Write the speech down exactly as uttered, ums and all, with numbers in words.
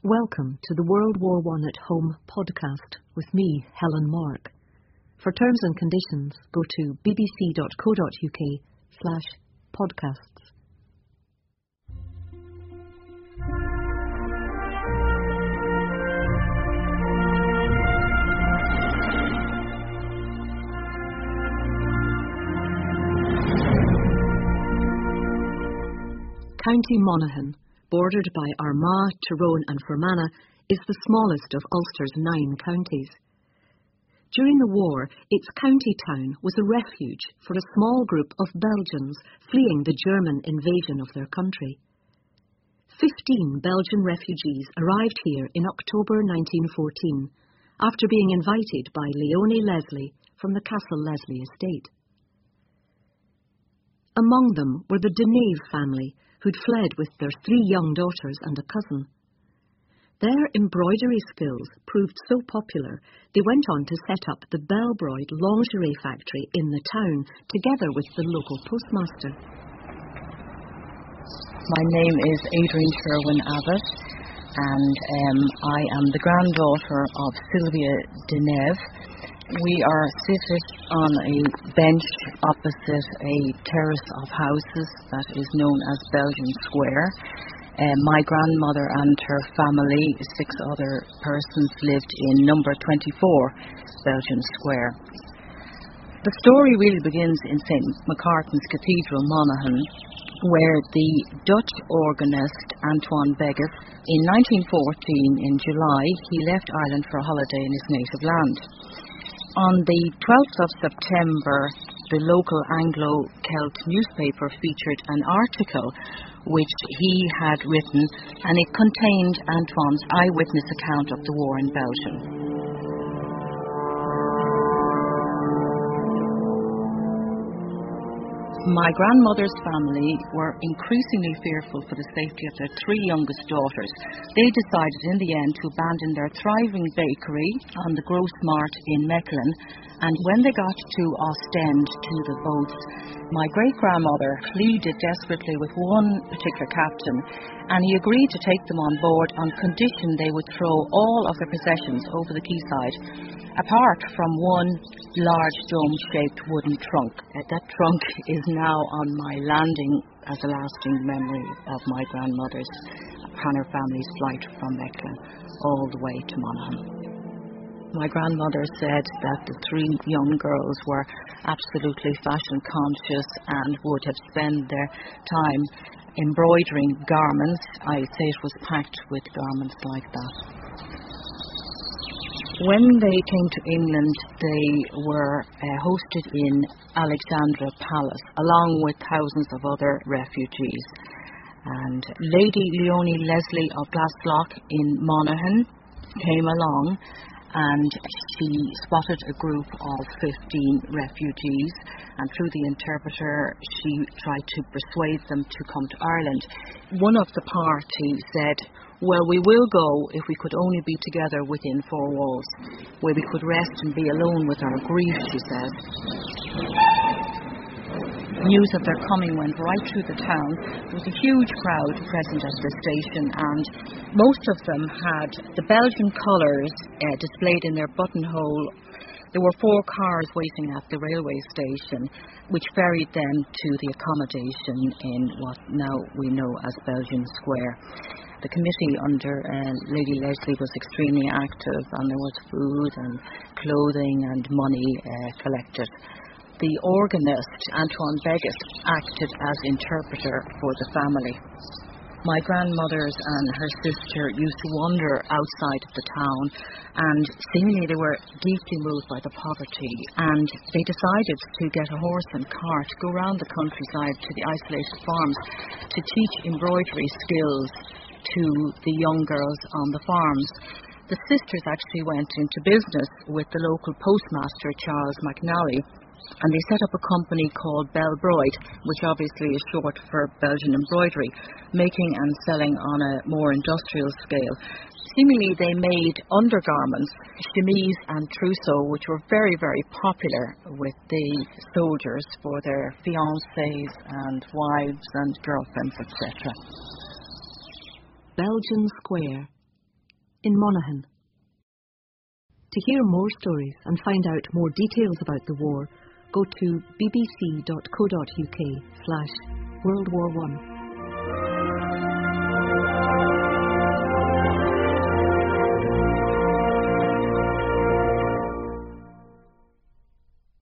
Welcome to the World War One at Home podcast with me, Helen Mark. For terms and conditions, go to bbc.co.uk slash podcasts. County Monaghan, bordered by Armagh, Tyrone and Fermanagh, is the smallest of Ulster's nine counties. During the war, its county town was a refuge for a small group of Belgians fleeing the German invasion of their country. Fifteen Belgian refugees arrived here in October nineteen fourteen, after being invited by Leonie Leslie from the Castle Leslie estate. Among them were the Deneve family, who'd fled with their three young daughters and a cousin. Their embroidery skills proved so popular, they went on to set up the Bellbroid lingerie factory in the town, together with the local postmaster. My name is Adrienne Sherwin Abbott, and um, I am the granddaughter of Sylvia Deneve. We are seated on a bench opposite a terrace of houses that is known as Belgian Square. Uh, my grandmother and her family, six other persons, lived in number twenty-four Belgian Square. The story really begins in Saint Macartn's Cathedral, Monaghan, where the Dutch organist Antoine Begis, in nineteen fourteen, in July, he left Ireland for a holiday in his native land. On the twelfth of September, the local Anglo-Celt newspaper featured an article which he had written, and it contained Antoine's eyewitness account of the war in Belgium. My grandmother's family were increasingly fearful for the safety of their three youngest daughters. They decided in the end to abandon their thriving bakery on the Gross Mart in Mechelen, and when they got to Ostend to the boats, my great-grandmother pleaded desperately with one particular captain, and he agreed to take them on board on condition they would throw all of their possessions over the quayside, apart from one large dome-shaped wooden trunk. Uh, that trunk is now on my landing as a lasting memory of my grandmother's and her family's flight from Mechelen all the way to Monaghan. My grandmother said that the three young girls were absolutely fashion conscious and would have spent their time embroidering garments. I say it was packed with garments like that. When they came to England, they were uh, hosted in Alexandra Palace, along with thousands of other refugees. And Lady Leonie Leslie of Glaslock in Monaghan came along, and she spotted a group of fifteen refugees, and through the interpreter she tried to persuade them to come to Ireland. One of the party said, "Well, we will go if we could only be together within four walls, where we could rest and be alone with our grief," she says. News of their coming went right through the town. There was a huge crowd present at the station, and most of them had the Belgian colours uh, displayed in their buttonhole. There were four cars waiting at the railway station, which ferried them to the accommodation in what now we know as Belgian Square. The committee under uh, Lady Leslie was extremely active, and there was food and clothing and money uh, collected. The organist, Antoine Begis, acted as interpreter for the family. My grandmothers and her sister used to wander outside of the town, and seemingly they were deeply moved by the poverty, and they decided to get a horse and cart, go around the countryside to the isolated farms to teach embroidery skills to the young girls on the farms. The sisters actually went into business with the local postmaster, Charles McNally, and they set up a company called Bellbroid, which obviously is short for Belgian embroidery, making and selling on a more industrial scale. Seemingly they made undergarments, chemise and trousseau, which were very, very popular with the soldiers for their fiancés and wives and girlfriends, et cetera. Belgian Square, in Monaghan. To hear more stories and find out more details about the war, go to bbc.co.uk slash World War One.